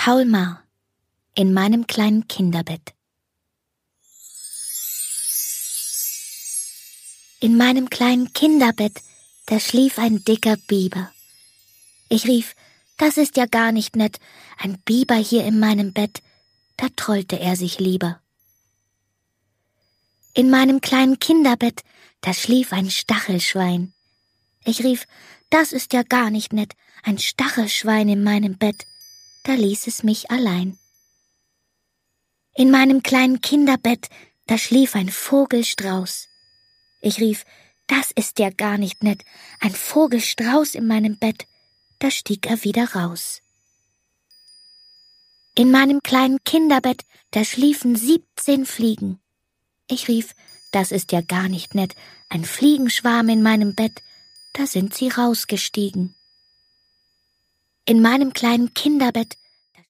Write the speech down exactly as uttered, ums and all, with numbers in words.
Paul Maar, in meinem kleinen Kinderbett. In meinem kleinen Kinderbett, da schlief ein dicker Biber. Ich rief, das ist ja gar nicht nett, ein Biber hier in meinem Bett, da trollte er sich lieber. In meinem kleinen Kinderbett, da schlief ein Stachelschwein. Ich rief, das ist ja gar nicht nett, ein Stachelschwein in meinem Bett, da ließ es mich allein. In meinem kleinen Kinderbett, da schlief ein Vogelstrauß. Ich rief, das ist ja gar nicht nett, ein Vogelstrauß in meinem Bett, da stieg er wieder raus. In meinem kleinen Kinderbett, da schliefen siebzehn Fliegen. Ich rief, das ist ja gar nicht nett, ein Fliegenschwarm in meinem Bett, da sind sie rausgestiegen. In meinem kleinen Kinderbett,